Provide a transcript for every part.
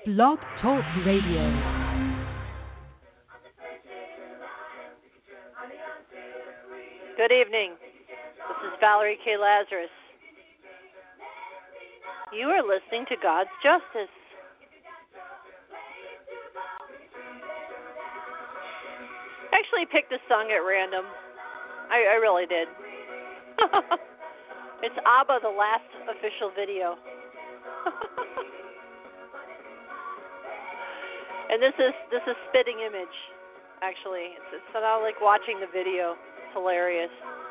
Blog Talk Radio. Good evening. This is Valerie K. Lazarus. You are listening to God's Justice. I actually picked this song at random. I really did. It's ABBA, the last official video. And this is Spitting Image, actually. It's not like watching the video. It's hilarious.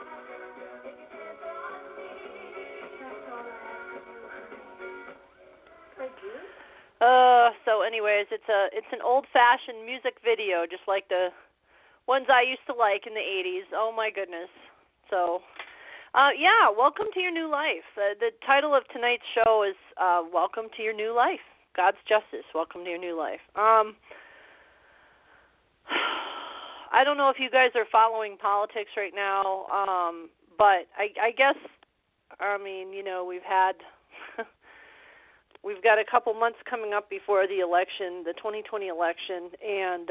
So anyways, it's an old-fashioned music video, just like the ones I used to like in the 80s. Oh my goodness. So, yeah, welcome to your new life. The title of tonight's show is Welcome to Your New Life. God's Justice. Welcome to your new life. I don't know if you guys are following politics right now, but I guess, I mean, you know, we've got a couple months coming up before the election, the 2020 election, and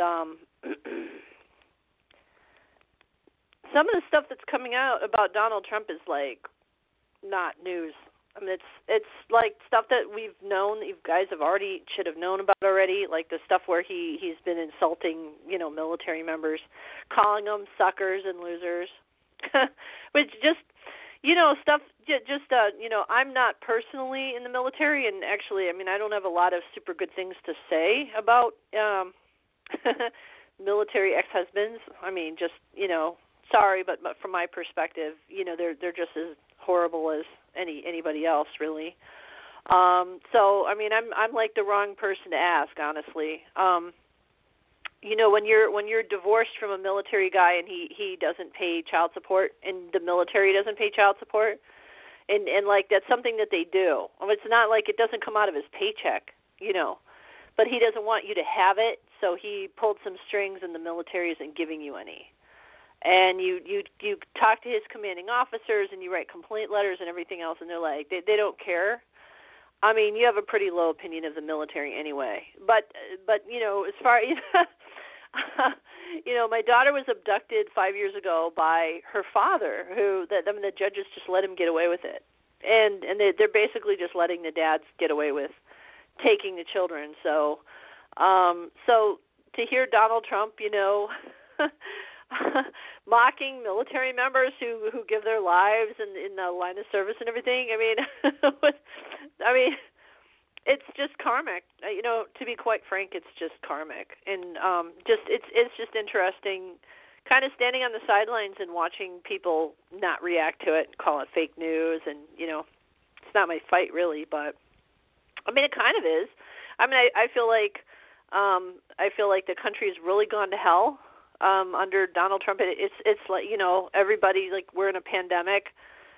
some of the stuff that's coming out about Donald Trump is like not news. I mean, it's like stuff that we've known, you guys should have known about already, like the stuff where he's been insulting, you know, military members, calling them suckers and losers, which just, you know, stuff, you know, I'm not personally in the military, and actually, I mean, I don't have a lot of super good things to say about military ex-husbands. I mean, just, you know, sorry, but from my perspective, you know, they're just as horrible as anybody else, really. So, I mean, I'm like the wrong person to ask, honestly. You know, when you're divorced from a military guy and he doesn't pay child support, and the military doesn't pay child support, and like that's something that they do. It's not like it doesn't come out of his paycheck, you know, but he doesn't want you to have it, so he pulled some strings, and the military isn't giving you any. And you talk to his commanding officers, and you write complaint letters and everything else, and they're like, they don't care. I mean, you have a pretty low opinion of the military anyway. But you know, as far you know, my daughter was abducted 5 years ago by her father, who the judges just let him get away with it, and they're basically just letting the dads get away with taking the children. So to hear Donald Trump, you know, mocking military members who give their lives in the line of service and everything. I mean, it's just karmic. You know, to be quite frank, it's just karmic, and it's just interesting, kind of standing on the sidelines and watching people not react to it and call it fake news. And you know, it's not my fight really, but I mean, it kind of is. I mean, I feel like the country's really gone to hell. Under Donald Trump, it's like, you know, everybody, like, we're in a pandemic.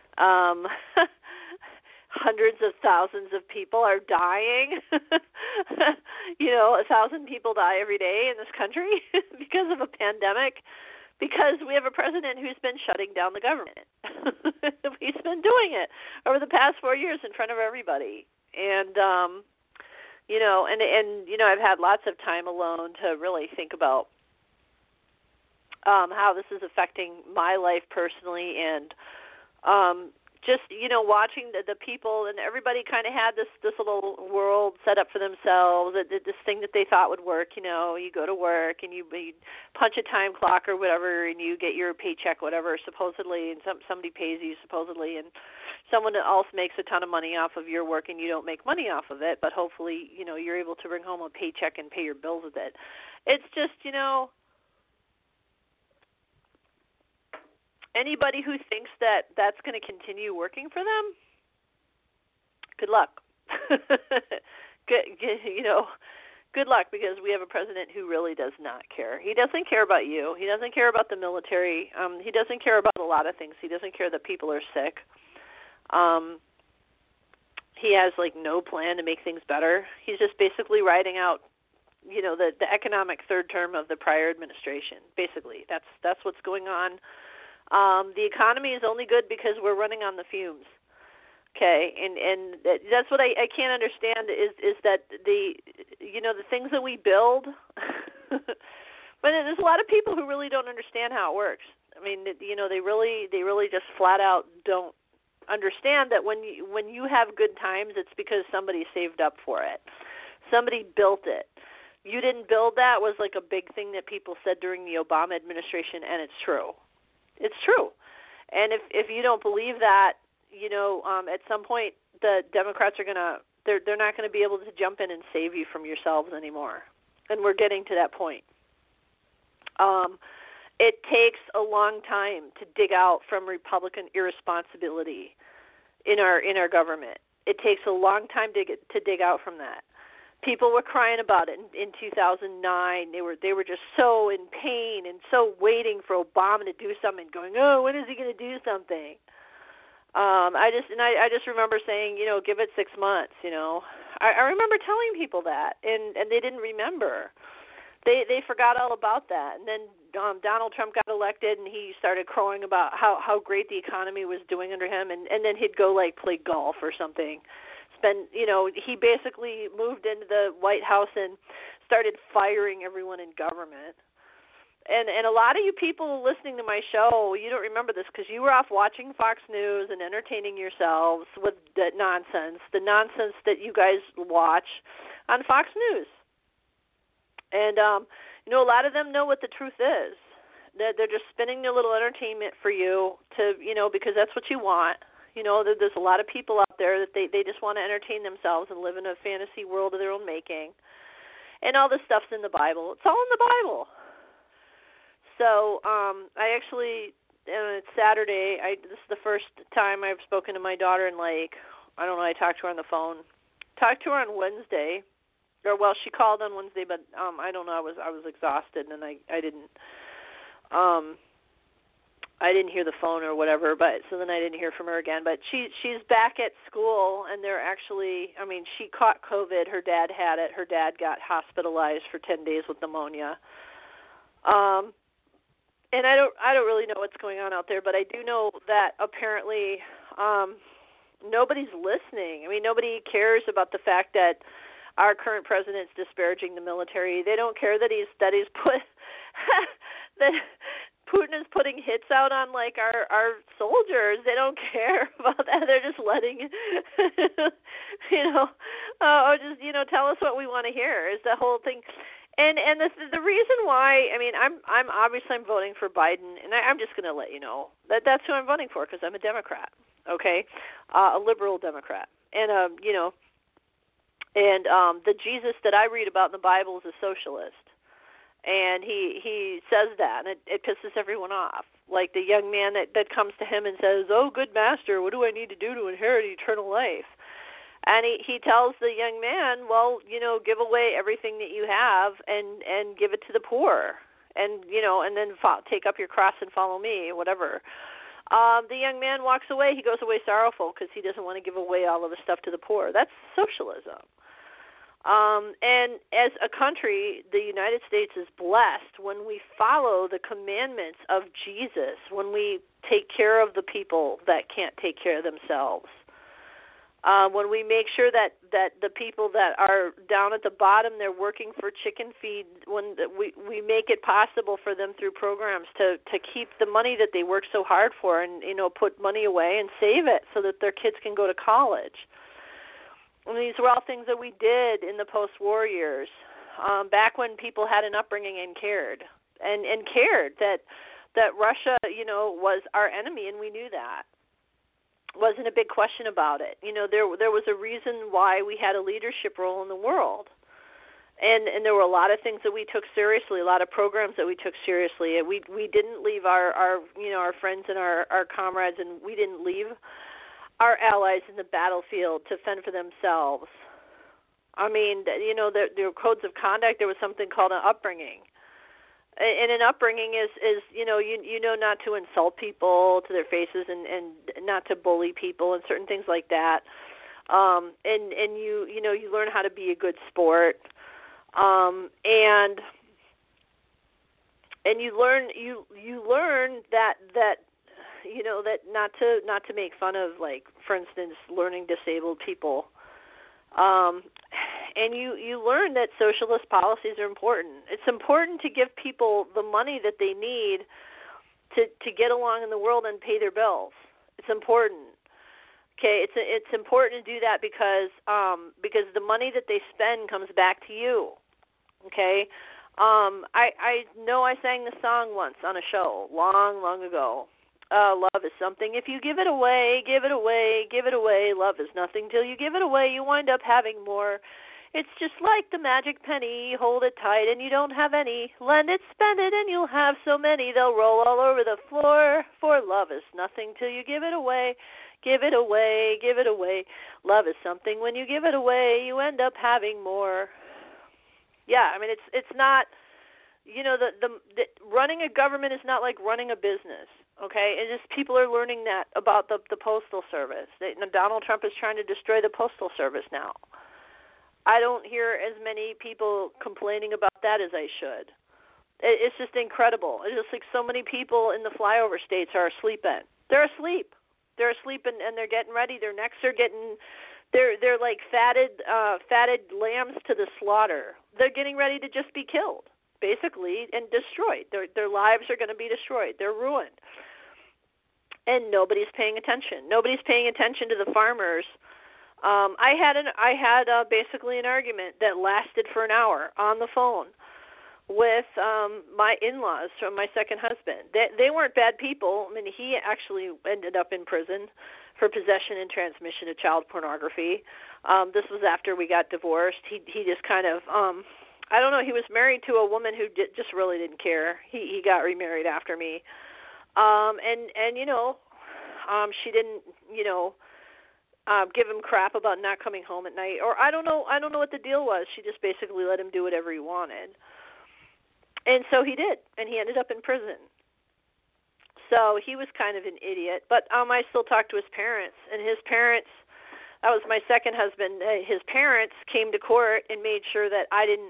Hundreds of thousands of people are dying. You know, 1,000 people die every day in this country because of a pandemic, because we have a president who's been shutting down the government. He's been doing it over the past 4 years in front of everybody. And, you know, and you know, I've had lots of time alone to really think about how this is affecting my life personally, and just, you know, watching the people, and everybody kind of had this little world set up for themselves, this thing that they thought would work. You know, you go to work and you punch a time clock or whatever, and you get your paycheck, whatever, supposedly, and somebody pays you supposedly, and someone else makes a ton of money off of your work, and you don't make money off of it, but hopefully, you know, you're able to bring home a paycheck and pay your bills with it. It's just, you know, anybody who thinks that that's going to continue working for them, good luck. You know, good luck, because we have a president who really does not care. He doesn't care about you. He doesn't care about the military. He doesn't care about a lot of things. He doesn't care that people are sick. He has, like, no plan to make things better. He's just basically riding out, you know, the economic third term of the prior administration. Basically, that's what's going on. The economy is only good because we're running on the fumes. Okay, and that's what I can't understand is that the things that we build, but there's a lot of people who really don't understand how it works. I mean, they really just flat out don't understand that when you have good times, it's because somebody saved up for it. Somebody built it. You didn't build that was like a big thing that people said during the Obama administration, and it's true. It's true. And if you don't believe that, at some point the Democrats are they're not going to be able to jump in and save you from yourselves anymore. And we're getting to that point. It takes a long time to dig out from Republican irresponsibility in our government. It takes a long time to dig out from that. People were crying about it in 2009. They were just so in pain and so waiting for Obama to do something, going, oh, when is he going to do something? I just remember saying, give it 6 months. I remember telling people that, and they didn't remember. They forgot all about that. And then Donald Trump got elected, and he started crowing about how great the economy was doing under him, and then he'd go play golf or something. He basically moved into the White House and started firing everyone in government. And a lot of you people listening to my show, you don't remember this because you were off watching Fox News and entertaining yourselves with the nonsense that you guys watch on Fox News. And, a lot of them know what the truth is. They're just spinning their little entertainment for you because that's what you want. There's a lot of people out there that they just want to entertain themselves and live in a fantasy world of their own making. And all this stuff's in the Bible. It's all in the Bible. So I actually, it's Saturday. This is the first time I've spoken to my daughter in I talked to her on the phone. Talked to her on Wednesday. She called on Wednesday, but I don't know. I was exhausted, and I didn't hear the phone or whatever. But so then I didn't hear from her again. But she's back at school, and they're actually. I mean, she caught COVID. Her dad had it. Her dad got hospitalized for 10 days with pneumonia. And I don't really know what's going on out there, but I do know that apparently nobody's listening. I mean, nobody cares about the fact that our current president's disparaging the military. They don't care that he's put that Putin is putting hits out on our soldiers. They don't care about that. They're just letting tell us what we want to hear is the whole thing. And the reason why, I mean, I'm voting for Biden, and I'm just going to let you know that's who I'm voting for because I'm a Democrat, okay, a liberal Democrat, and the Jesus that I read about in the Bible is a socialist, and he says that, and it pisses everyone off. Like the young man that comes to him and says, "Oh, good master, what do I need to do to inherit eternal life?" And he tells the young man, well, give away everything that you have and give it to the poor, and then take up your cross and follow me, whatever. The young man walks away. He goes away sorrowful because he doesn't want to give away all of the stuff to the poor. That's socialism. And as a country, the United States is blessed when we follow the commandments of Jesus, when we take care of the people that can't take care of themselves. When we make sure that the people that are down at the bottom, they're working for chicken feed, when we make it possible for them through programs to keep the money that they work so hard for and, put money away and save it so that their kids can go to college. And these were all things that we did in the post-war years, back when people had an upbringing and cared that Russia, was our enemy, and we knew that. Wasn't a big question about it. There was a reason why we had a leadership role in the world. And there were a lot of things that we took seriously, a lot of programs that we took seriously. We didn't leave our friends and our comrades, and we didn't leave our allies in the battlefield to fend for themselves. I mean, there were codes of conduct. There was something called an upbringing. And an upbringing is not to insult people to their faces and not to bully people and certain things like that. And you learn how to be a good sport. And you learn that that not to make fun of, like, for instance, learning disabled people. And you learn that socialist policies are important. It's important to give people the money that they need to get along in the world and pay their bills. It's important. Okay, it's important to do that because the money that they spend comes back to you. Okay, I know I sang the song once on a show long ago. Love is something. If you give it away, give it away, give it away. Love is nothing till you give it away. You wind up having more. It's just like the magic penny. Hold it tight and you don't have any. Lend it, spend it, and you'll have so many. They'll roll all over the floor. For love is nothing till you give it away. Give it away, give it away. Love is something. When you give it away, you end up having more. Yeah, I mean, it's not, the running a government is not like running a business. Okay, it's just people are learning that about the Postal Service. Donald Trump is trying to destroy the Postal Service now. I don't hear as many people complaining about that as I should. It's just incredible. It's just like so many people in the flyover states are sleeping. They're asleep. They're asleep and they're getting ready. Their necks are getting, they're like fatted lambs to the slaughter. They're getting ready to just be killed, basically, and destroyed. Their lives are going to be destroyed. They're ruined. And nobody's paying attention. Nobody's paying attention to the farmers. I had basically an argument that lasted for an hour on the phone with my in-laws from my second husband. They weren't bad people. I mean, he actually ended up in prison for possession and transmission of child pornography. This was after we got divorced. He just kind of, I don't know, he was married to a woman who just really didn't care. He got remarried after me. She didn't, give him crap about not coming home at night, or I don't know what the deal was. She just basically let him do whatever he wanted. And so he did, and he ended up in prison. So he was kind of an idiot, but I still talk to his parents, and his parents, that was my second husband, his parents came to court and made sure that I didn't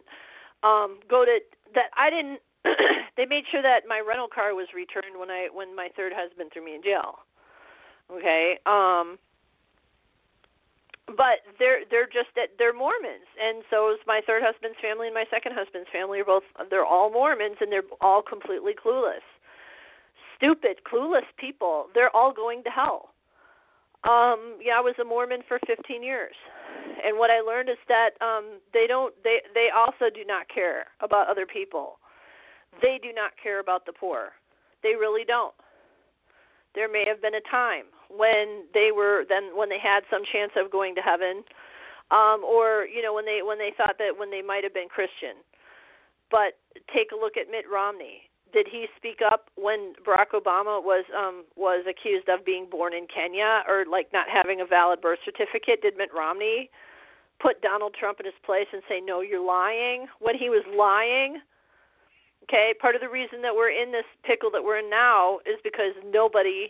they made sure that my rental car was returned when my third husband threw me in jail. Okay? But they're Mormons, and so is my third husband's family and my second husband's family. They're all Mormons, and they're all completely clueless. Stupid, clueless people. They're all going to hell. I was a Mormon for 15 years, and what I learned is that they also do not care about other people. They do not care about the poor. They really don't. There may have been a time when they had some chance of going to heaven, or when they thought that when they might have been Christian. But take a look at Mitt Romney. Did he speak up when Barack Obama was accused of being born in Kenya or like not having a valid birth certificate? Did Mitt Romney put Donald Trump in his place and say, "No, you're lying," when he was lying? Okay, part of the reason that we're in this pickle that we're in now is because nobody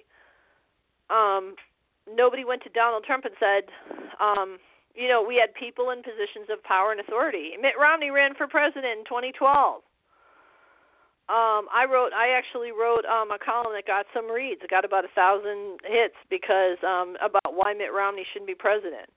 went to Donald Trump and said, we had people in positions of power and authority. Mitt Romney ran for president in 2012. I actually wrote a column that got some reads. It got about 1,000 hits because about why Mitt Romney shouldn't be president.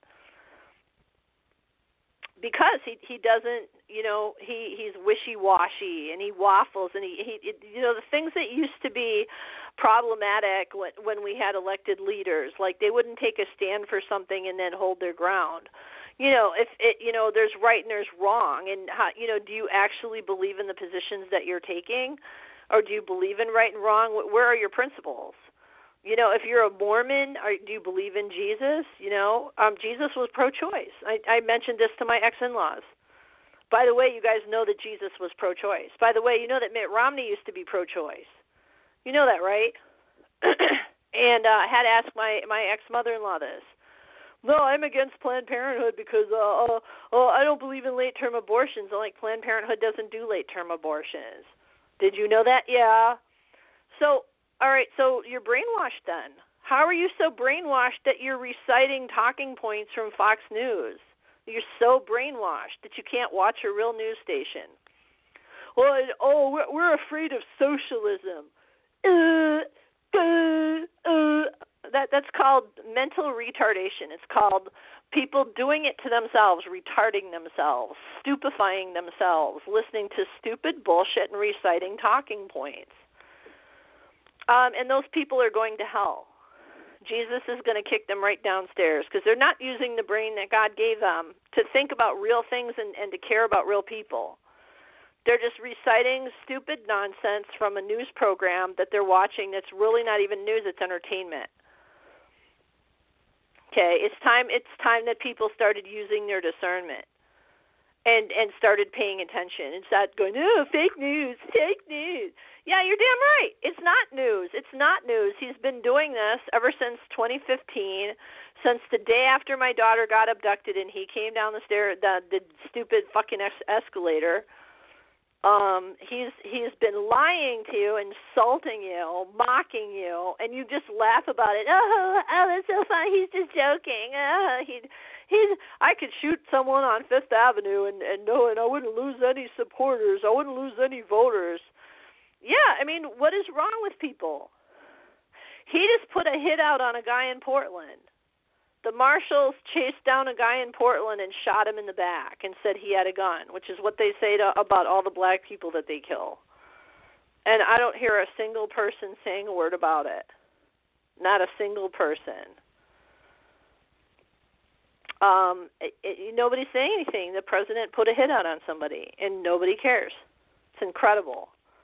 Because he doesn't, he's wishy-washy and he waffles and he the things that used to be problematic when we had elected leaders, like they wouldn't take a stand for something and then hold their ground. If there's right and there's wrong, and how, do you actually believe in the positions that you're taking, or do you believe in right and wrong? Where are your principles? If you're a Mormon, do you believe in Jesus? Jesus was pro-choice. I mentioned this to my ex-in-laws. By the way, you guys know that Jesus was pro-choice. By the way, you know that Mitt Romney used to be pro-choice. You know that, right? And I had to ask my ex-mother-in-law this. No, I'm against Planned Parenthood because I don't believe in late-term abortions. Like, Planned Parenthood doesn't do late-term abortions. Did you know that? Yeah. So, all right, so you're brainwashed then. How are you so brainwashed that you're reciting talking points from Fox News? You're so brainwashed that you can't watch a real news station. Well, we're afraid of socialism. That's called mental retardation. It's called people doing it to themselves, retarding themselves, stupefying themselves, listening to stupid bullshit and reciting talking points. And those people are going to hell. Jesus is going to kick them right downstairs because they're not using the brain that God gave them to think about real things and to care about real people. They're just reciting stupid nonsense from a news program that they're watching that's really not even news, it's entertainment. Okay, it's time that people started using their discernment and started paying attention and started going, oh, fake news. Yeah, you're damn right. It's not news. He's been doing this ever since 2015, since the day after my daughter got abducted and he came down the stairs, the stupid fucking escalator. He's been lying to you, insulting you, mocking you, and you just laugh about it. Oh, that's so funny. He's just joking. I could shoot someone on Fifth Avenue and I wouldn't lose any supporters. I wouldn't lose any voters. Yeah, I mean, what is wrong with people? He just put a hit out on a guy in Portland. The marshals chased down a guy in Portland and shot him in the back and said he had a gun, which is what they say about all the black people that they kill. And I don't hear a single person saying a word about it. Not a single person. Nobody's saying anything. The president put a hit out on somebody, and nobody cares. It's incredible.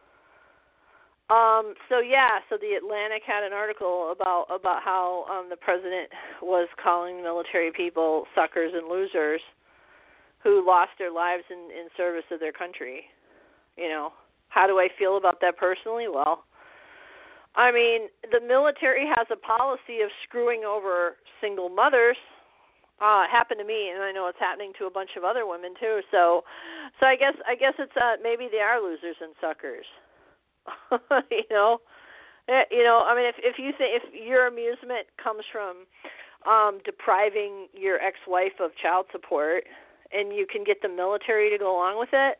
So the Atlantic had an article about how the president was calling military people suckers and losers who lost their lives in service of their country. You know, how do I feel about that personally? Well, I mean, the military has a policy of screwing over single mothers. It happened to me, and I know it's happening to a bunch of other women too. So I guess it's maybe they are losers and suckers. You know, I mean, if your amusement comes from depriving your ex-wife of child support, and you can get the military to go along with it,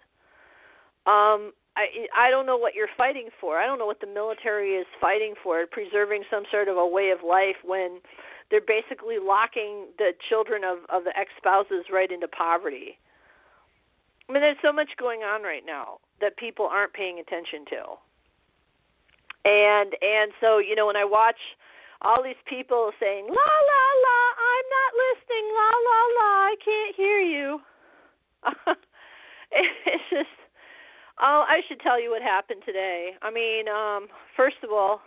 I don't know what you're fighting for. I don't know what the military is fighting for, preserving some sort of a way of life when they're basically locking the children of the ex-spouses right into poverty. I mean, there's so much going on right now that people aren't paying attention to. And so, you know, when I watch all these people saying, la, la, la, I'm not listening, la, la, la, I can't hear you. It's just, I should tell you what happened today. I mean, first of all,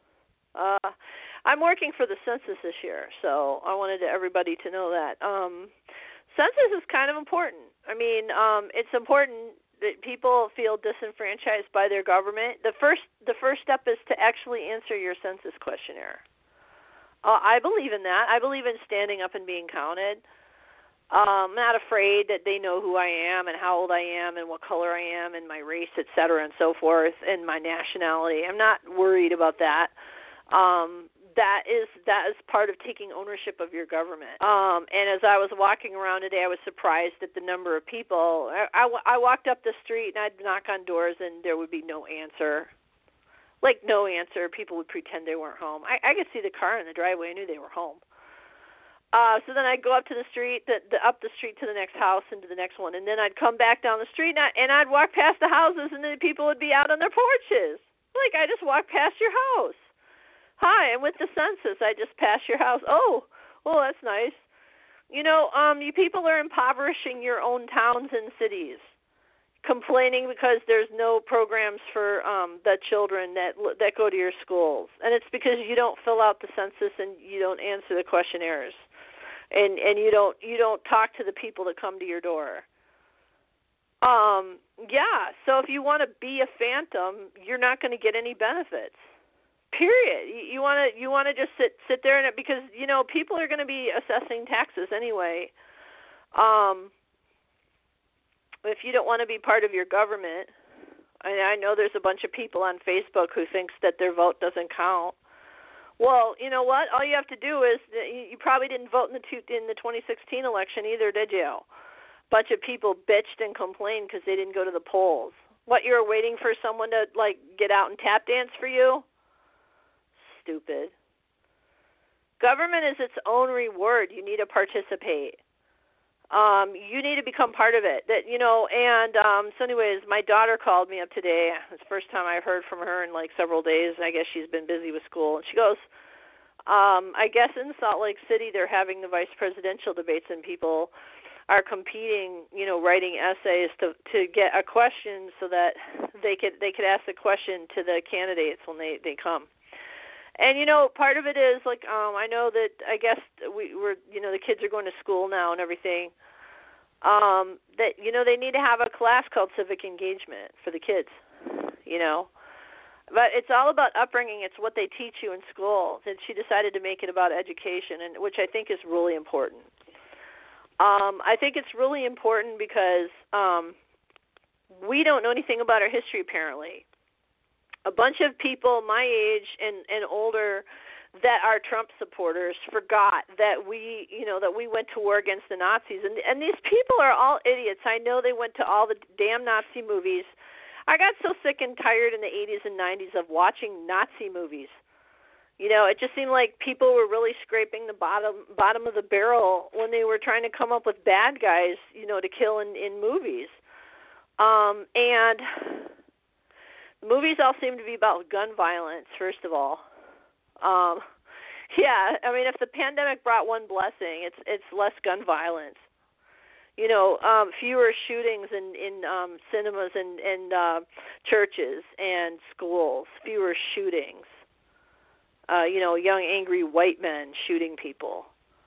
I'm working for the census this year, so I wanted everybody to know that. Census is kind of important. I mean, it's important that people feel disenfranchised by their government. The first step is to actually answer your census questionnaire. I believe in that. I believe in standing up and being counted. I'm not afraid that they know who I am and how old I am and what color I am and my race, et cetera, and so forth, and my nationality. I'm not worried about that. That is part of taking ownership of your government. And as I was walking around today, I was surprised at the number of people. I walked up the street and I'd knock on doors and there would be no answer. Like no answer. People would pretend they weren't home. I could see the car in the driveway. I knew they were home. So then I'd go up to the street, up the street to the next house and to the next one, and then I'd come back down the street and I'd walk past the houses and then people would be out on their porches. Like I just walked past your house. Hi, I'm with the census. I just passed your house. Oh, well, that's nice. You know, you people are impoverishing your own towns and cities, complaining because there's no programs for the children that go to your schools, and it's because you don't fill out the census and you don't answer the questionnaires, and you don't talk to the people that come to your door. Yeah. So if you want to be a phantom, you're not going to get any benefits. Period. You want to just sit there and because you know people are going to be assessing taxes anyway. If you don't want to be part of your government, I know there's a bunch of people on Facebook who thinks that their vote doesn't count. Well, you know what? All you have to do is you probably didn't vote in the 2016 election either, did you? A bunch of people bitched and complained because they didn't go to the polls. What, you were waiting for someone to like get out and tap dance for you? Stupid. Government is its own reward. You need to participate. You need to become part of it. So anyways, my daughter called me up today. It's the first time I've heard from her in like several days. I guess she's been busy with school. And she goes, I guess in Salt Lake City they're having the vice presidential debates and people are competing, writing essays to get a question so that they could ask the question to the candidates when they come. And, part of it is, like, I know that I guess we're the kids are going to school now and everything, that, they need to have a class called civic engagement for the kids, But it's all about upbringing. It's what they teach you in school. And she decided to make it about education, and which I think is really important. I think it's really important because we don't know anything about our history, apparently. A bunch of people my age and older that are Trump supporters forgot that we went to war against the Nazis. And these people are all idiots. I know they went to all the damn Nazi movies. I got so sick and tired in the 80s and 90s of watching Nazi movies. It just seemed like people were really scraping the bottom of the barrel when they were trying to come up with bad guys, to kill in movies. And movies all seem to be about gun violence, first of all. Yeah, I mean, if the pandemic brought one blessing, it's less gun violence. Fewer shootings in cinemas and churches and schools. Fewer shootings. Young angry white men shooting people.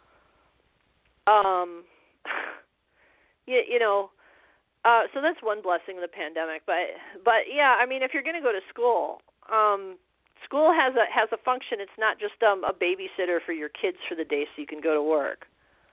So that's one blessing of the pandemic. But yeah, I mean, if you're going to go to school, school has a function. It's not just a babysitter for your kids for the day so you can go to work.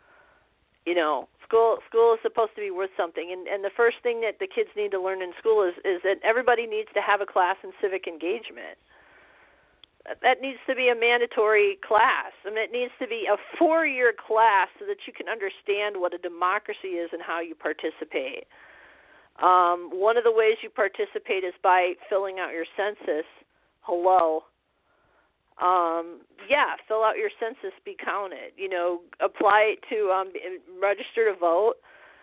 School is supposed to be worth something, and the first thing that the kids need to learn in school is that everybody needs to have a class in civic engagement. That needs to be a mandatory class. I mean, it needs to be a 4-year class so that you can understand what a democracy is and how you participate. One of the ways you participate is by filling out your census. Hello. Fill out your census, be counted. Apply to register to vote.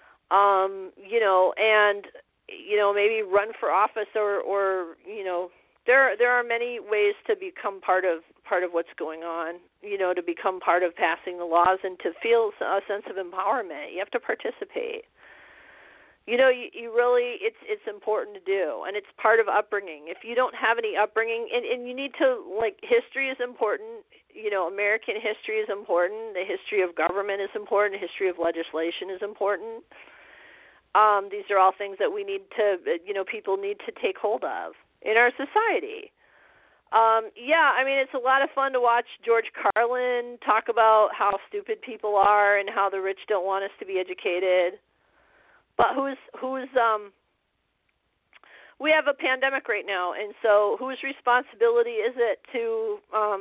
And maybe run for office or there are many ways to become part of what's going on. To become part of passing the laws and to feel a sense of empowerment. You have to participate. You really, it's important to do, and it's part of upbringing. If you don't have any upbringing, and you need to, history is important. American history is important. The history of government is important. The history of legislation is important. These are all things that we need to, people need to take hold of in our society. I mean, it's a lot of fun to watch George Carlin talk about how stupid people are and how the rich don't want us to be educated. But we have a pandemic right now, and so whose responsibility is it to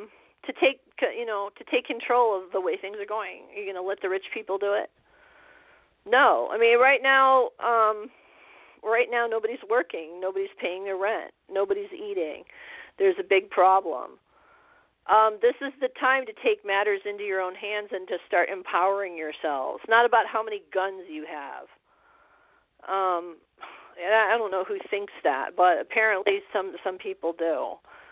take control of the way things are going? Are you going to let the rich people do it? No. I mean, right now nobody's working, nobody's paying their rent, nobody's eating. There's a big problem. This is the time to take matters into your own hands and to start empowering yourselves. Not about how many guns you have. And I don't know who thinks that, but apparently some people do.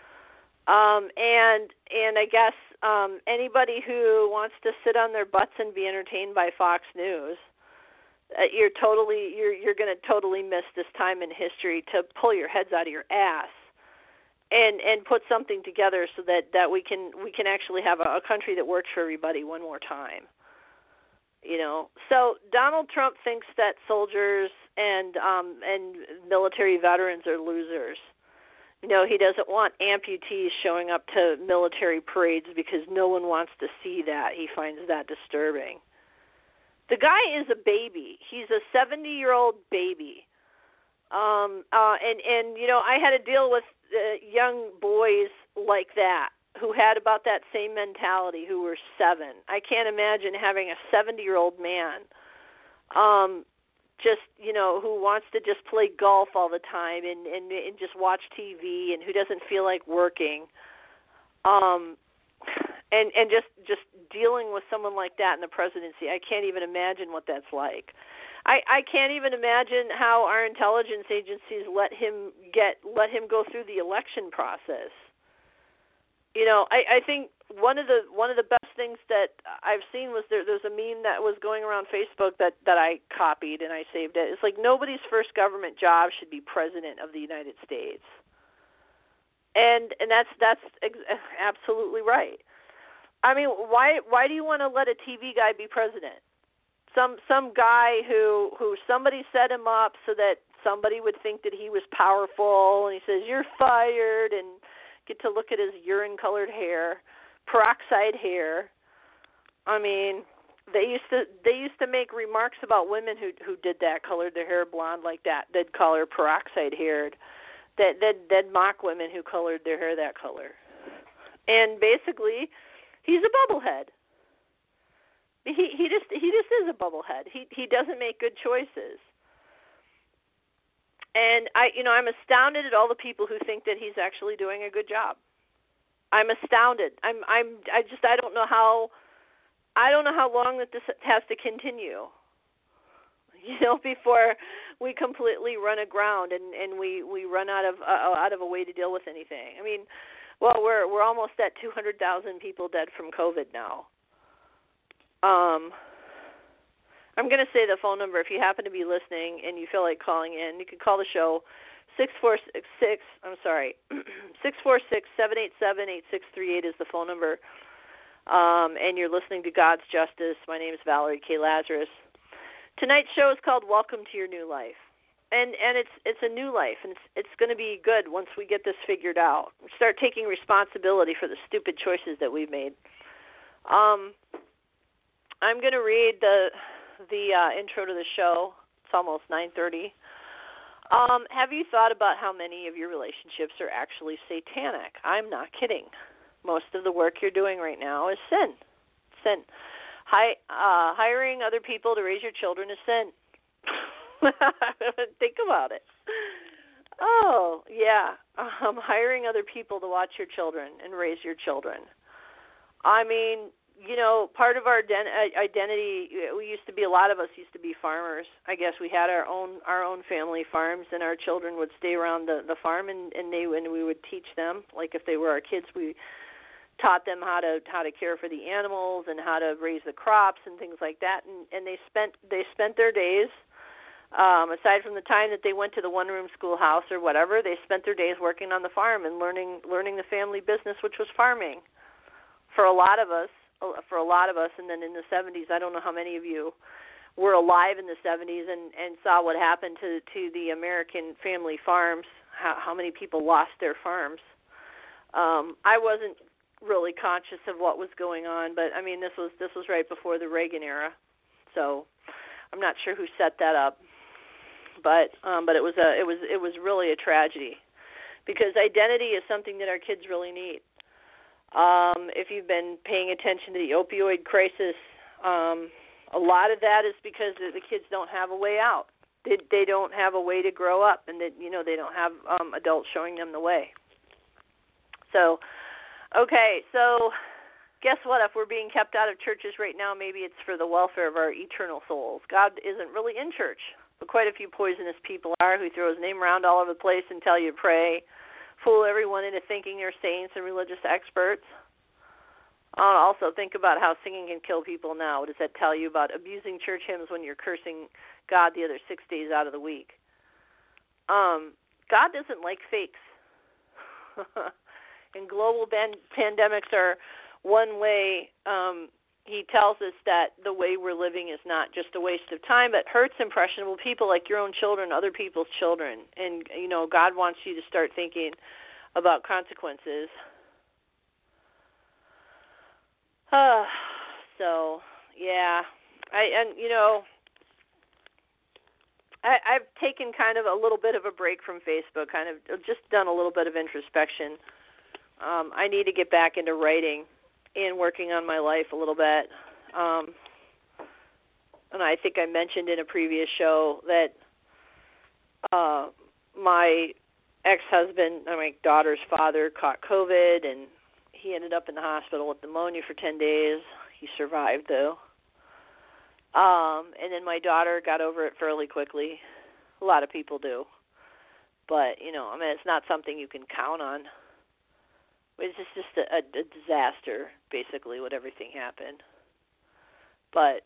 And I guess anybody who wants to sit on their butts and be entertained by Fox News, you're going to totally miss this time in history to pull your heads out of your ass and put something together so that we can actually have a country that works for everybody one more time. So Donald Trump thinks that soldiers and military veterans are losers. He doesn't want amputees showing up to military parades because no one wants to see that. He finds that disturbing. The guy is a baby. He's a 70-year-old baby. And I had to deal with young boys like that who had about that same mentality, who were 7. I can't imagine having a 70-year-old man who wants to just play golf all the time and just watch TV and who doesn't feel like working. And just dealing with someone like that in the presidency, I can't even imagine what that's like. I can't even imagine how our intelligence agencies let him go through the election process. I think one of the best things that I've seen was there's a meme that was going around Facebook that I copied and I saved it. It's like nobody's first government job should be president of the United States. And that's absolutely right. I mean, why do you want to let a TV guy be president? Some guy who somebody set him up so that somebody would think that he was powerful, and he says you're fired, and get to look at his urine-colored hair, peroxide hair. I mean, they used to make remarks about women who did that, colored their hair blonde like that. They'd call her peroxide haired. They'd mock women who colored their hair that color. And basically, he's a bubblehead. He just is a bubblehead. He doesn't make good choices. And I'm astounded at all the people who think that he's actually doing a good job. I'm astounded. I don't know how long that this has to continue. Before we completely run aground and we run out of a way to deal with anything. I mean, well, we're almost at 200,000 people dead from COVID now. I'm going to say the phone number if you happen to be listening and you feel like calling in. You can call the show 646-787-8638 is the phone number. And you're listening to God's Justice. My name is Valerie K. Lazarus. Tonight's show is called Welcome to Your New Life. And it's a new life, and it's going to be good once we get this figured out. Start taking responsibility for the stupid choices that we've made. I'm going to read the intro to the show. It's almost 9:30. Have you thought about how many of your relationships are actually satanic? I'm not kidding. Most of the work you're doing right now is sin. Sin. Hiring other people to raise your children is sin. Think about it. Oh, yeah. Hiring other people to watch your children and raise your children. I mean, part of our identity, a lot of us used to be farmers. I guess we had our own family farms, and our children would stay around the farm, and we would teach them. Like if they were our kids, we taught them how to care for the animals and how to raise the crops and things like that. And they spent their days, aside from the time that they went to the one-room schoolhouse or whatever, they spent their days working on the farm and learning the family business, which was farming. For a lot of us, and then in the 70s, I don't know how many of you were alive in the 70s and saw what happened to the American family farms, how many people lost their farms. I wasn't really conscious of what was going on, but I mean this was right before the Reagan era, so I'm not sure who set that up, but it was really a tragedy, because identity is something that our kids really need. If you've been paying attention to the opioid crisis, a lot of that is because the kids don't have a way out. They don't have a way to grow up, and they don't have adults showing them the way. So, okay, so guess what? If we're being kept out of churches right now, maybe it's for the welfare of our eternal souls. God isn't really in church, but quite a few poisonous people are, who throw his name around all over the place and tell you to pray, fool everyone into thinking they're saints and religious experts. Also, think about how singing can kill people now. What does that tell you about abusing church hymns when you're cursing God the other 6 days out of the week? God doesn't like fakes. And global pandemics are one way. He tells us that the way we're living is not just a waste of time, but hurts impressionable people like your own children, other people's children. And, God wants you to start thinking about consequences. So, yeah. I've taken kind of a little bit of a break from Facebook, kind of just done a little bit of introspection. I need to get back into writing and working on my life a little bit. And I think I mentioned in a previous show that my ex-husband, my daughter's father, caught COVID, and he ended up in the hospital with pneumonia for 10 days. He survived, though. And then my daughter got over it fairly quickly. A lot of people do. But, I mean, it's not something you can count on. It's just a disaster, basically, what everything happened. But,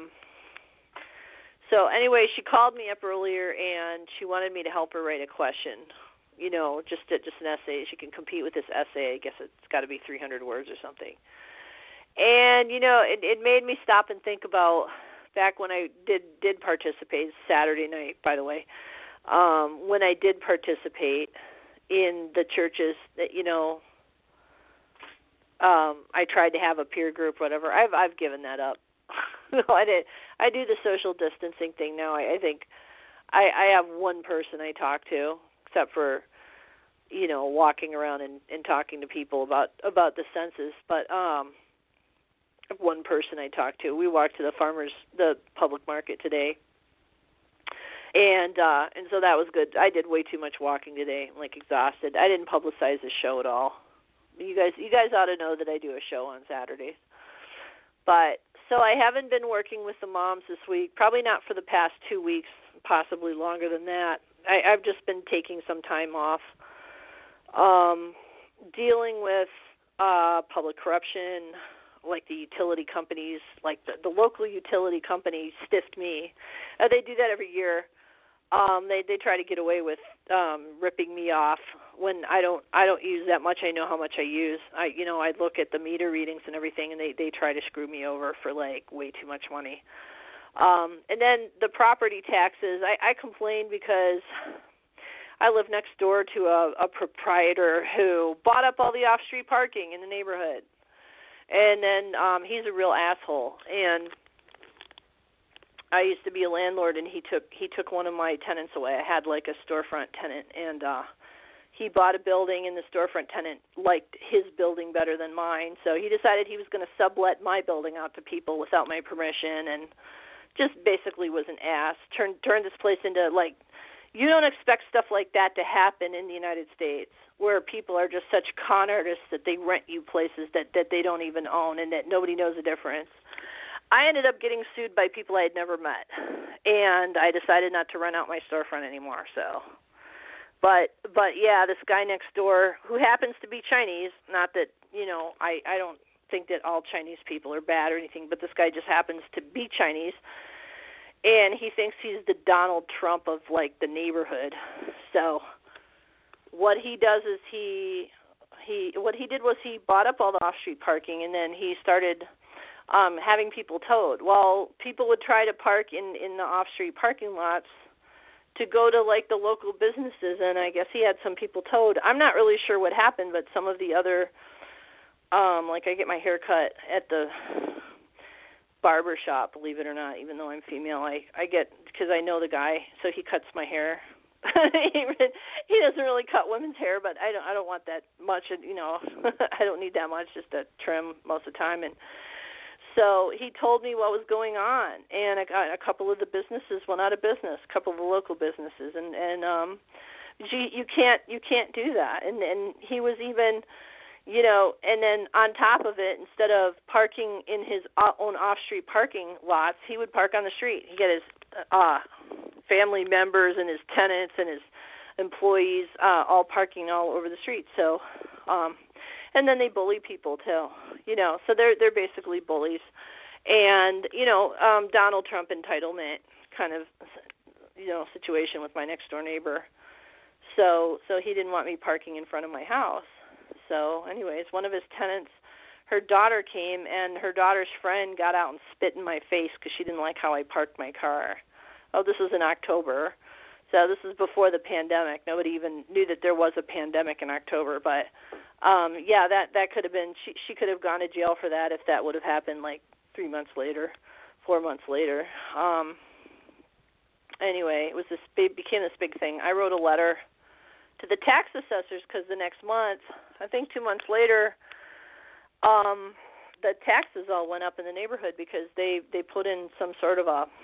so anyway, she called me up earlier, and she wanted me to help her write a question. Just an essay. She can compete with this essay. I guess it's got to be 300 words or something. And, it made me stop and think about back when I did participate, Saturday night, by the way, when I did participate in the churches that, I tried to have a peer group, whatever. I've given that up. I do the social distancing thing now. I think I have one person I talk to, except for, walking around and talking to people about the census. But one person I talked to. We walked to the public market today. And so that was good. I did way too much walking today. I'm exhausted. I didn't publicize the show at all. You guys ought to know that I do a show on Saturdays. But so I haven't been working with the moms this week. Probably not for the past 2 weeks, possibly longer than that. I've just been taking some time off, dealing with public corruption, like the utility companies, like the local utility company stiffed me. They do that every year. They try to get away with ripping me off when I don't use that much. I know how much I use. I look at the meter readings and everything, and they try to screw me over for way too much money. And then the property taxes. I complained because I live next door to a proprietor who bought up all the off-street parking in the neighborhood. And then he's a real asshole. And I used to be a landlord, and he took one of my tenants away. I had a storefront tenant, and he bought a building, and the storefront tenant liked his building better than mine. So he decided he was going to sublet my building out to people without my permission, and just basically was an ass. Turned this place into you don't expect stuff like that to happen in the United States, where people are just such con artists that they rent you places that they don't even own and that nobody knows the difference. I ended up getting sued by people I had never met, and I decided not to rent out my storefront anymore. So, but yeah, this guy next door who happens to be Chinese, not that, I don't think that all Chinese people are bad or anything, but this guy just happens to be Chinese. And he thinks he's the Donald Trump of, the neighborhood. So what he does is he bought up all the off-street parking, and then he started having people towed. Well, people would try to park in the off-street parking lots to go to, the local businesses, and I guess he had some people towed. I'm not really sure what happened, but some of the other, I get my hair cut at the barber shop, believe it or not, even though I'm female. I get, because I know the guy, so he cuts my hair. He doesn't really cut women's hair, but I don't want that much, I don't need that much, just a trim most of the time. And so he told me what was going on, and a couple of the businesses went out of business, a couple of the local businesses, and you can't do that. And he was even, and then on top of it, instead of parking in his own off-street parking lots, he would park on the street. He'd get his family members and his tenants and his employees all parking all over the street. So, and then they bully people too, so they're basically bullies. And, Donald Trump entitlement kind of, situation with my next door neighbor. So he didn't want me parking in front of my house. So anyways, one of his tenants, her daughter came, and her daughter's friend got out and spit in my face because she didn't like how I parked my car. Oh, this was in October. So this is before the pandemic. Nobody even knew that there was a pandemic in October. But, yeah, that could have been, she could have gone to jail for that if that would have happened 3 months later, 4 months later. Anyway, it became this big thing. I wrote a letter to the tax assessors because the next month, I think 2 months later, the taxes all went up in the neighborhood because they put in some sort of a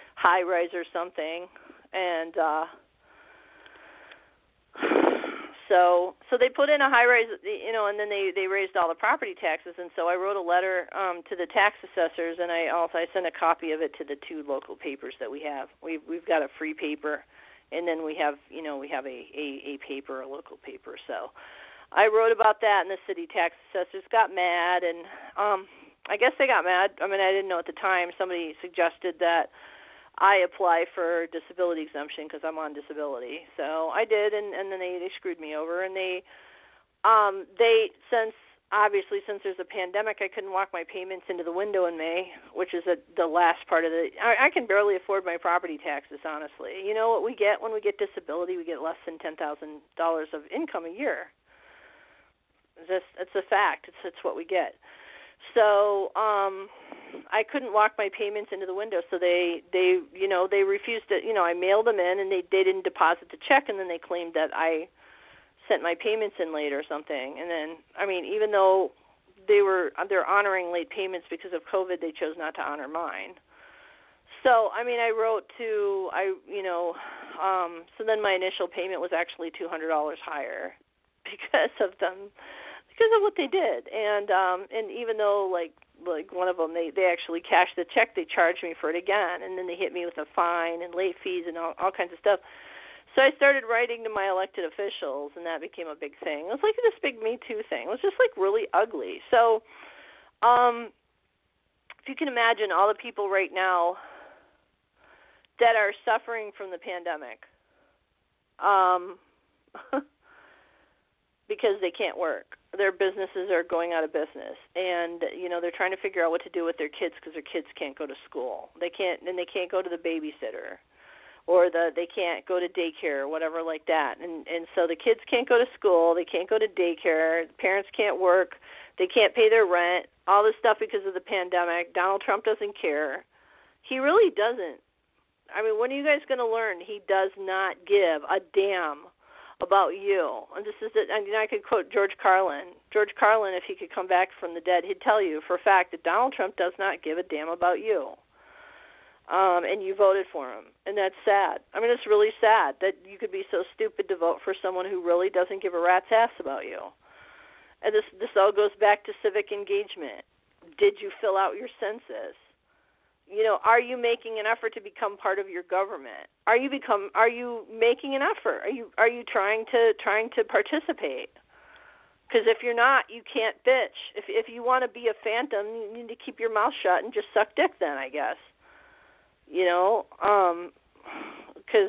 high rise or something, and so they put in a high rise, and then they raised all the property taxes, and so I wrote a letter to the tax assessors, and I sent a copy of it to the 2 local papers that we have. We've got a free paper, and then we have a paper, a local paper. So I wrote about that, and the city tax assessors got mad, and I guess they got mad. I mean, I didn't know at the time. Somebody suggested that I apply for disability exemption because I'm on disability. So I did, and then they screwed me over. And they since there's a pandemic, I couldn't walk my payments into the window in May, which is the last part of I can barely afford my property taxes, honestly. You know what we get when we get disability? We get less than $10,000 of income a year. It's a fact. It's what we get. So I couldn't walk my payments into the window, so they refused to. I mailed them in, and they didn't deposit the check, and then they claimed that I sent my payments in late or something. And then, even though they're honoring late payments because of COVID, they chose not to honor mine. So I wrote to so then my initial payment was actually $200 higher because of what they did, and even though like one of them they actually cashed the check, they charged me for it again, and then they hit me with a fine and late fees and all kinds of stuff. So I started writing to my elected officials, and that became a big thing. It was like this big Me Too thing. It was just like really ugly. So if you can imagine all the people right now that are suffering from the pandemic because they can't work. Their businesses are going out of business, and they're trying to figure out what to do with their kids because their kids can't go to school. They can't go to the babysitter, or they can't go to daycare or whatever like that. And so the kids can't go to school, they can't go to daycare, the parents can't work, they can't pay their rent, all this stuff because of the pandemic. Donald Trump doesn't care. He really doesn't. When are you guys going to learn? He does not give a damn about you. And this is I could quote George Carlin. George Carlin, if he could come back from the dead, he'd tell you for a fact that Donald Trump does not give a damn about you. And you voted for him. And that's sad. It's really sad that you could be so stupid to vote for someone who really doesn't give a rat's ass about you. And this all goes back to civic engagement. Did you fill out your census? Are you making an effort to become part of your government? Are you making an effort? Are you trying to participate? Because if you're not, you can't bitch. If you want to be a phantom, you need to keep your mouth shut and just suck dick then, I guess. Because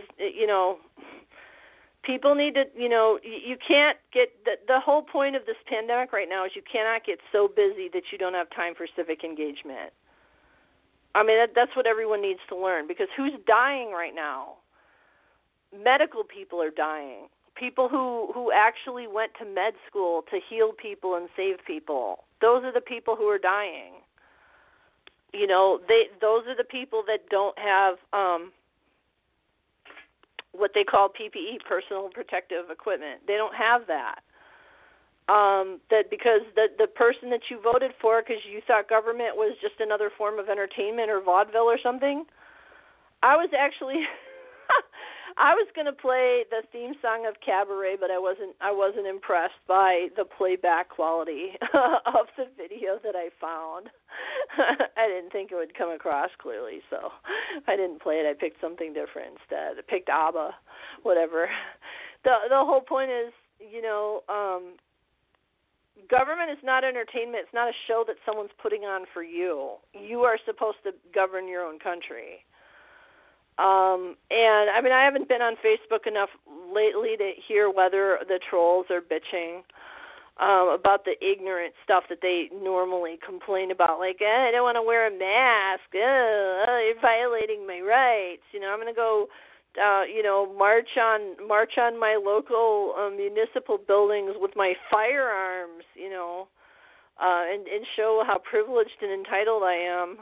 people need to, you can't get, the whole point of this pandemic right now is you cannot get so busy that you don't have time for civic engagement. That's what everyone needs to learn, because who's dying right now? Medical people are dying. People who actually went to med school to heal people and save people. Those are the people who are dying. Those are the people that don't have what they call PPE, personal protective equipment. They don't have that. That because the person that you voted for because you thought government was just another form of entertainment or vaudeville or something. I was actually I was going to play the theme song of Cabaret, but I wasn't impressed by the playback quality of the video that I found. I didn't think it would come across clearly, so I didn't play it. I picked something different instead. I picked ABBA, whatever. The whole point is, government is not entertainment. It's not a show that someone's putting on for you. You are supposed to govern your own country. And I haven't been on Facebook enough lately to hear whether the trolls are bitching about the ignorant stuff that they normally complain about, like, I don't want to wear a mask, you're violating my rights. I'm going to go march on my local municipal buildings with my firearms, and show how privileged and entitled I am.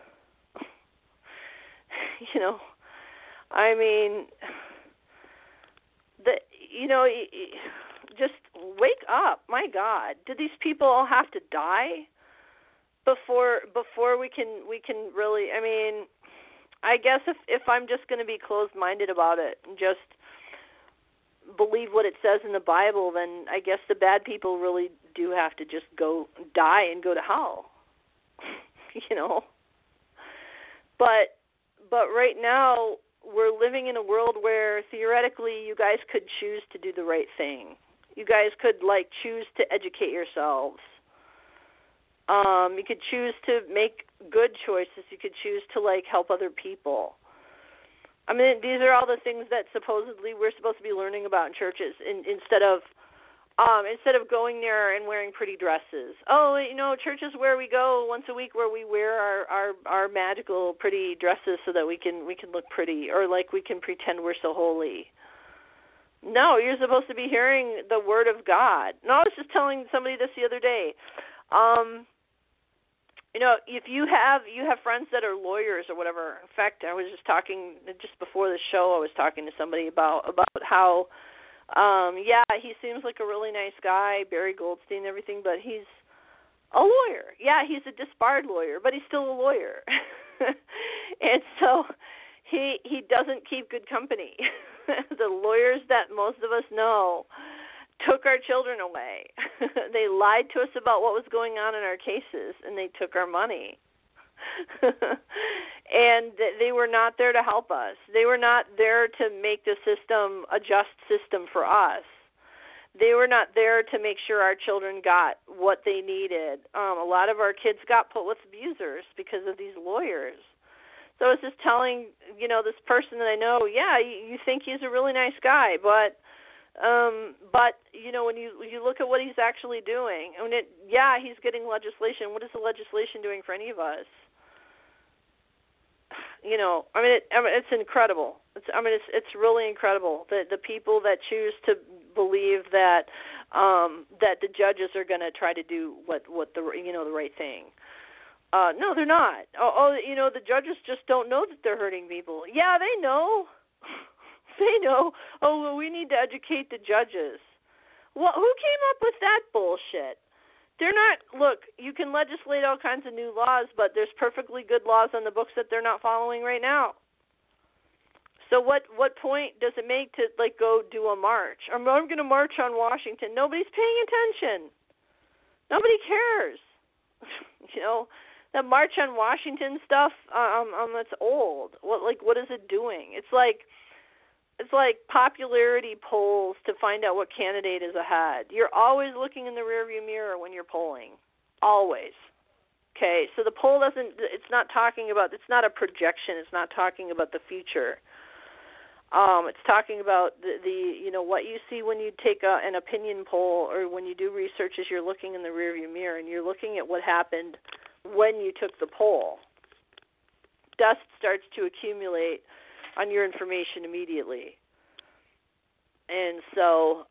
Just wake up. My God, do these people all have to die before we can really? I guess if I'm just going to be closed-minded about it and just believe what it says in the Bible, then I guess the bad people really do have to just go die and go to hell. You know. But right now we're living in a world where theoretically you guys could choose to do the right thing. You guys could choose to educate yourselves. You could choose to make good choices. You could choose to help other people. I mean, these are all the things that supposedly we're supposed to be learning about in churches, instead of going there and wearing pretty dresses. Oh, church is where we go once a week, where we wear our magical pretty dresses so that we can look pretty, or we can pretend we're so holy. No, you're supposed to be hearing the word of God. No, I was just telling somebody this the other day. If you have friends that are lawyers or whatever. In fact, I was just talking just before the show. I was talking to somebody about how, he seems like a really nice guy, Barry Goldstein and everything, but he's a lawyer. Yeah, he's a disbarred lawyer, but he's still a lawyer. And so he doesn't keep good company. The lawyers that most of us know took our children away. They lied to us about what was going on in our cases, and they took our money. And they were not there to help us. They were not there to make the system a just system for us. They were not there to make sure our children got what they needed. A lot of our kids got put with abusers because of these lawyers. So I was just telling, this person that I know, you think he's a really nice guy, but when you look at what he's actually doing, he's getting legislation. What is the legislation doing for any of us? It's incredible. It's really incredible that the people that choose to believe that the judges are going to try to do what the right thing. No, they're not. The judges just don't know that they're hurting people. Yeah, they know. They know. Oh, well, we need to educate the judges. Well, who came up with that bullshit? They're not. Look, you can legislate all kinds of new laws, but there's perfectly good laws on the books that they're not following right now. So what point does it make to go do a march? I'm going to march on Washington. Nobody's paying attention. Nobody cares. That March on Washington stuff, that's old. What is it doing? It's like popularity polls to find out what candidate is ahead. You're always looking in the rearview mirror when you're polling. Always. Okay, so the poll it's not a projection. It's not talking about the future. It's talking about the what you see when you take an opinion poll, or when you do research, is you're looking in the rearview mirror and you're looking at what happened when you took the poll. Dust starts to accumulate on your information immediately. And so,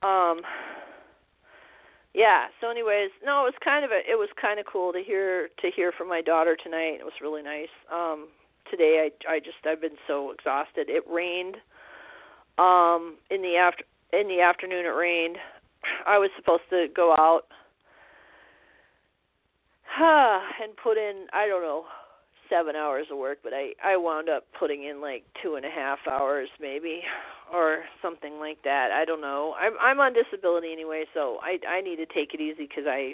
so anyways, no, it was kind of cool to hear from my daughter tonight. It was really nice. Today I've been so exhausted. It rained. In the afternoon it rained. I was supposed to go out and put in, 7 hours of work, but I wound up putting in 2.5 hours maybe, or something like that. I don't know. I'm on disability anyway, so I need to take it easy, because I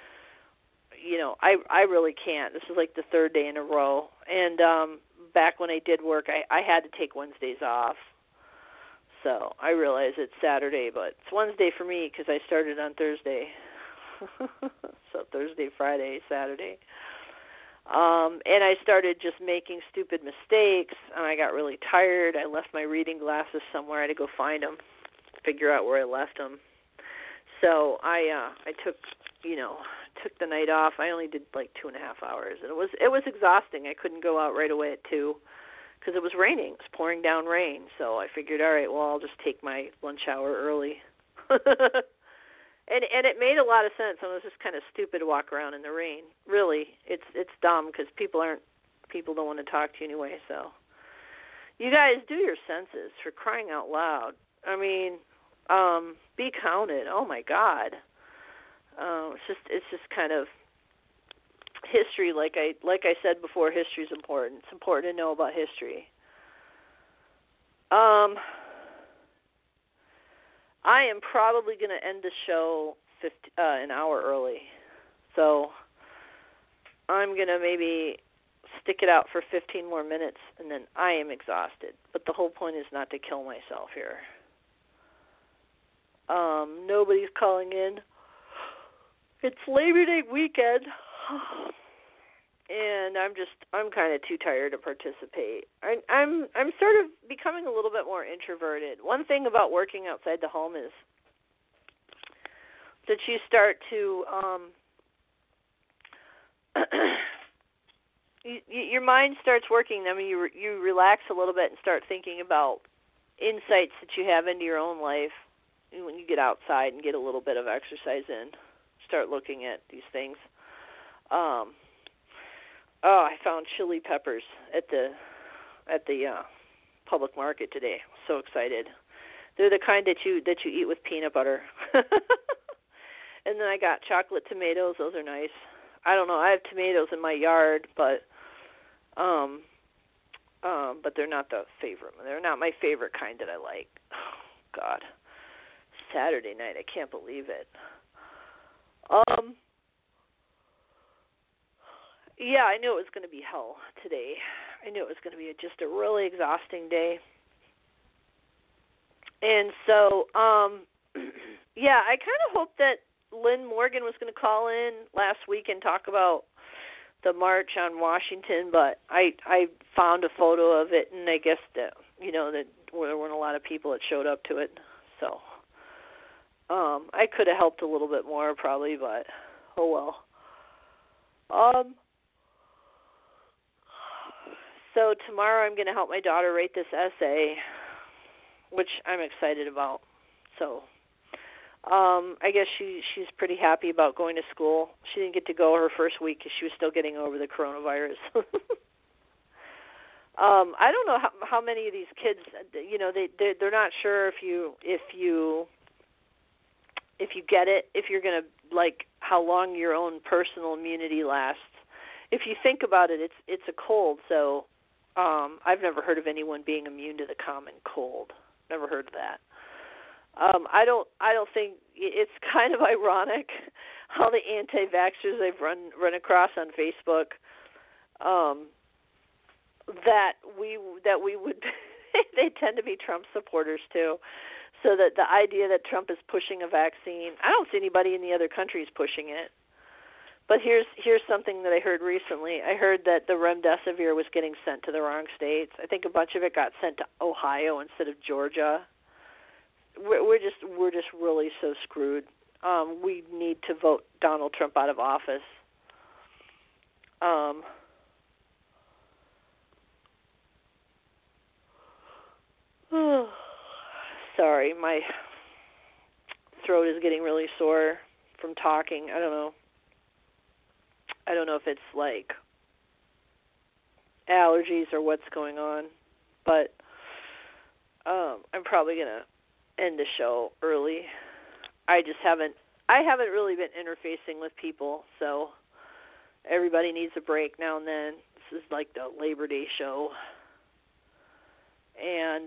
really can't. This is the third day in a row, and back when I did work, I had to take Wednesdays off. So I realize it's Saturday, but it's Wednesday for me because I started on Thursday. So Thursday, Friday, Saturday. And I started just making stupid mistakes, and I got really tired. I left my reading glasses somewhere. I had to go find them, figure out where I left them. So I took the night off. I only did 2.5 hours, and it was exhausting. I couldn't go out right away at 2 because it was raining. It was pouring down rain. So I figured, all right, well, I'll just take my lunch hour early. And it made a lot of sense. It was just kind of stupid to walk around in the rain. Really, it's dumb because people don't want to talk to you anyway. So you guys do your senses, for crying out loud. I mean, be counted. Oh my God. It's just kind of history. Like I said before, history is important. It's important to know about history. I am probably going to end the show an hour early. So I'm going to maybe stick it out for 15 more minutes, and then I am exhausted. But the whole point is not to kill myself here. Nobody's calling in. It's Labor Day weekend, and I'm kind of too tired to participate. I'm sort of becoming a little bit more introverted. One thing about working outside the home is that you start to your mind starts working. I mean, you relax a little bit and start thinking about insights that you have into your own life when you get outside and get a little bit of exercise in. Start looking at these things. I found chili peppers at the public market today. So excited. They're the kind that you eat with peanut butter. And then I got chocolate tomatoes. Those are nice. I don't know. I have tomatoes in my yard, but they're not the favorite. They're not my favorite kind that I like. Oh, God. Saturday night. I can't believe it. Yeah, I knew it was going to be hell today. I knew it was going to be just a really exhausting day. And so, yeah, I kind of hoped that Lynn Morgan was going to call in last week and talk about the march on Washington, but I found a photo of it, and I guess that there weren't a lot of people that showed up to it. So I could have helped a little bit more probably, but oh well. So tomorrow I'm going to help my daughter write this essay, which I'm excited about. So I guess she's pretty happy about going to school. She didn't get to go her first week because she was still getting over the coronavirus. I don't know how many of these kids, they're not sure if you get it, if you're going to, like, how long your own personal immunity lasts. If you think about it, it's a cold, so I've never heard of anyone being immune to the common cold. Never heard of that. I don't think it's kind of ironic how the anti-vaxxers I've run across on Facebook that we would they tend to be Trump supporters too. So that the idea that Trump is pushing a vaccine, I don't see anybody in the other countries pushing it. But here's something that I heard recently. I heard that the remdesivir was getting sent to the wrong states. I think a bunch of it got sent to Ohio instead of Georgia. We're just really so screwed. We need to vote Donald Trump out of office. Sorry, my throat is getting really sore from talking. I don't know if it's like allergies or what's going on, but I'm probably gonna end the show early. I haven't really been interfacing with people, so everybody needs a break now and then. This is like the Labor Day show, and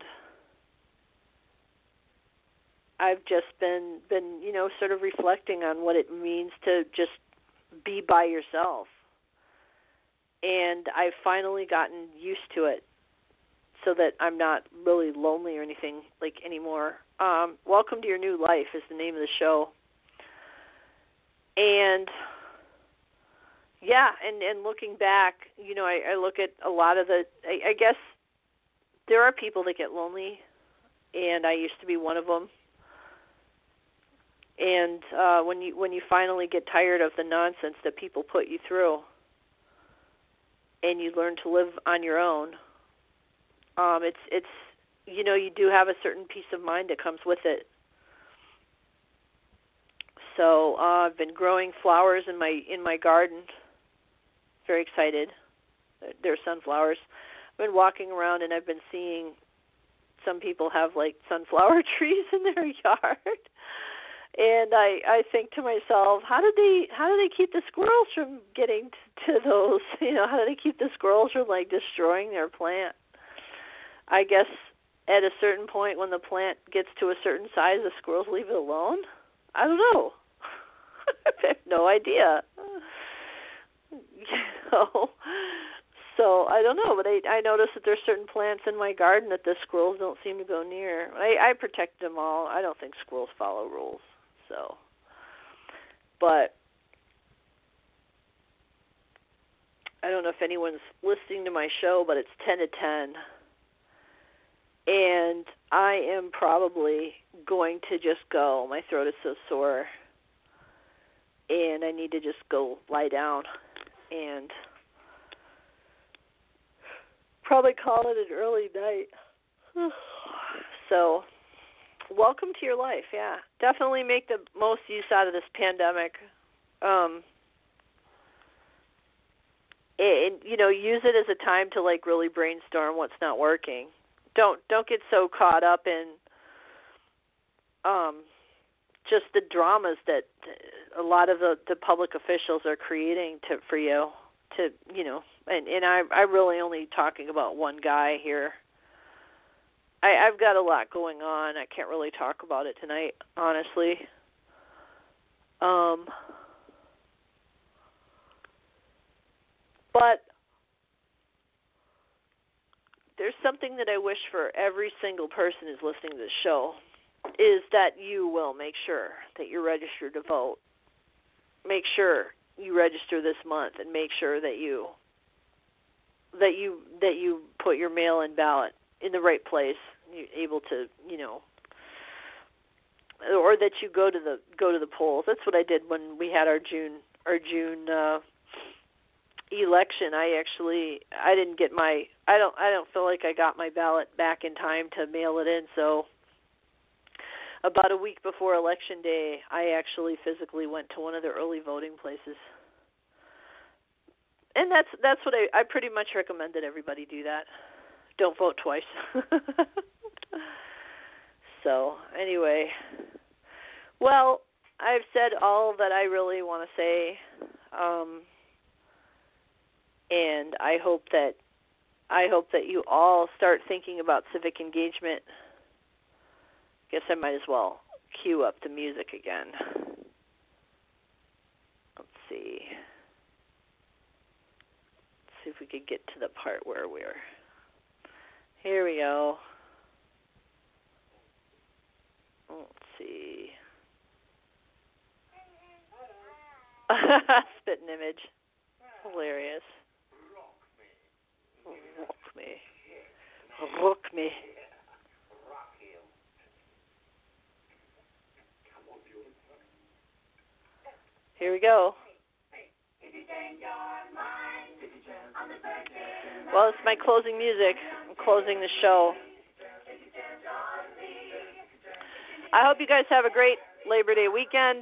I've just been sort of reflecting on what it means to just be by yourself. And I've finally gotten used to it so that I'm not really lonely or anything like anymore. Welcome to Your New Life is the name of the show. And yeah, and looking back, I look at a lot of I guess there are people that get lonely, and I used to be one of them. And when you finally get tired of the nonsense that people put you through, and you learn to live on your own, it's you do have a certain peace of mind that comes with it. So I've been growing flowers in my garden. Very excited. They're sunflowers. I've been walking around and I've been seeing some people have like sunflower trees in their yard. And I think to myself, how do they keep the squirrels from getting to those? How do they keep the squirrels from like destroying their plant? I guess at a certain point when the plant gets to a certain size, the squirrels leave it alone? I don't know. I have no idea. So I don't know, but I noticed that there's certain plants in my garden that the squirrels don't seem to go near. I protect them all. I don't think squirrels follow rules. So, but I don't know if anyone's listening to my show, but it's 10 to 10. And I am probably going to just go. My throat is so sore. And I need to just go lie down and probably call it an early night. So, welcome to your life, yeah. Definitely make the most use out of this pandemic. And, use it as a time to, really brainstorm what's not working. Don't get so caught up in just the dramas that a lot of the public officials are creating for you to, and I'm really only talking about one guy here. I've got a lot going on. I can't really talk about it tonight, honestly. But there's something that I wish for every single person who's listening to this show, is that you will make sure that you're registered to vote. Make sure you register this month, and make sure that you put your mail-in ballot in the right place. You're able to, or that you go to the polls. That's what I did when we had our June election. I didn't get I don't feel like I got my ballot back in time to mail it in, so about a week before Election Day, I actually physically went to one of the early voting places. And that's what I pretty much recommend that everybody do that. Don't vote twice. So, anyway, well, I've said all that I really want to say, and I hope that you all start thinking about civic engagement. Guess I might as well cue up the music again. Let's see. Let's see if we could get to the part where we're... Here we go. Let's see. Spitting image. Hilarious. Rock me. Rock me. Here we go. Well, it's my closing music. I'm closing the show. I hope you guys have a great Labor Day weekend.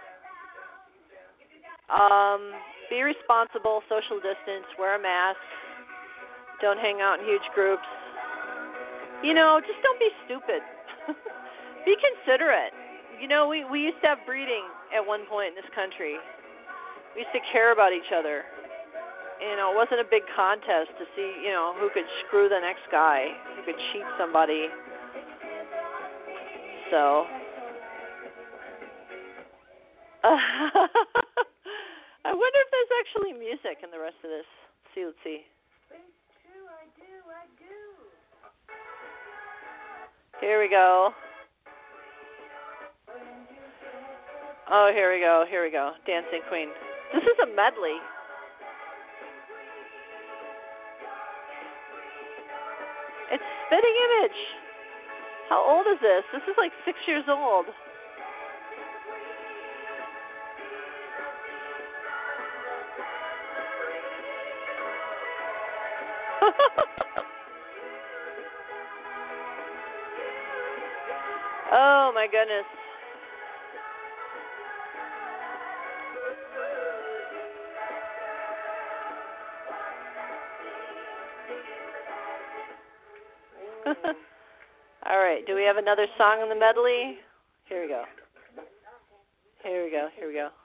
Be responsible, social distance, wear a mask. Don't hang out in huge groups. Just don't be stupid. Be considerate. We used to have breeding at one point in this country. We used to care about each other. It wasn't a big contest to see, who could screw the next guy, who could cheat somebody. So, I wonder if there's actually music in the rest of this. Let's see. I do. Here we go. Oh, here we go. Dancing Queen. This is a medley. It's Spitting Image. How old is this? This is like 6 years old. Oh my goodness. All right, do we have another song in the medley? Here we go. Here we go.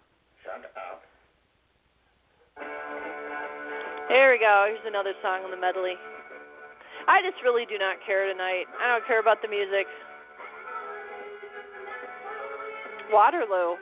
Here's another song in the medley. I just really do not care tonight. I don't care about the music. Waterloo.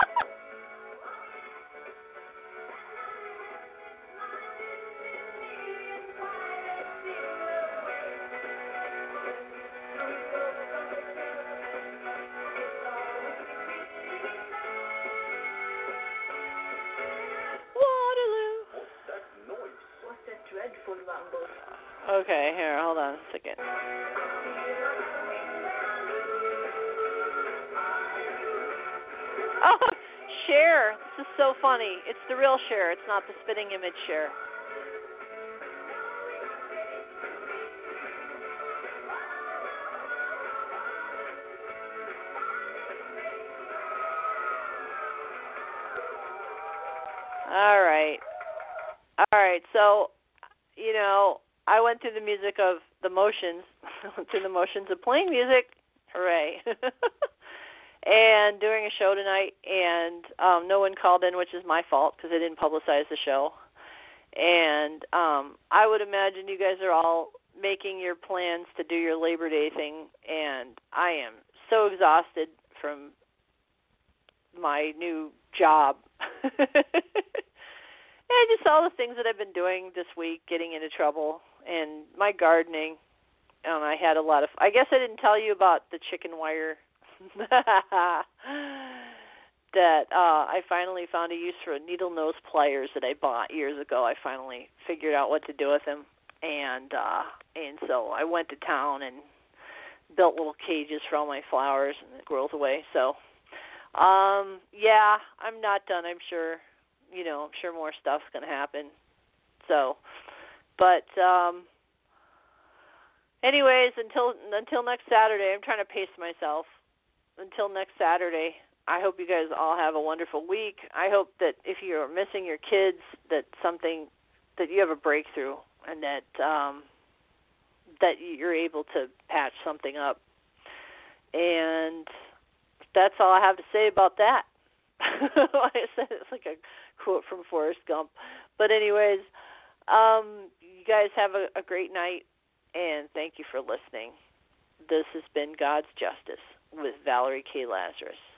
Waterloo. What's that dreadful rumble? Okay, here, hold on a second. Oh, Cher. This is so funny. It's the real Cher. It's not the spitting image Cher. All right. So, I went through the music of the motions. I went through the motions of playing music. Hooray. And doing a show tonight, and no one called in, which is my fault because I didn't publicize the show. And I would imagine you guys are all making your plans to do your Labor Day thing, and I am so exhausted from my new job. And just all the things that I've been doing this week, getting into trouble, and my gardening. I had a lot of, I guess I didn't tell you about the chicken wire that I finally found a use for needle nose pliers that I bought years ago. I finally figured out what to do with them, and so I went to town and built little cages for all my flowers and the squirrels away. So, yeah, I'm not done. I'm sure, I'm sure more stuff's going to happen. So, but anyways, until next Saturday, I'm trying to pace myself. Until next Saturday, I hope you guys all have a wonderful week. I hope that if you're missing your kids, that you have a breakthrough, and that you're able to patch something up. And that's all I have to say about that. Like I said, it's like a quote from Forrest Gump. But anyways, you guys have a great night, and thank you for listening. This has been God's Justice with Valerie K. Lazarus.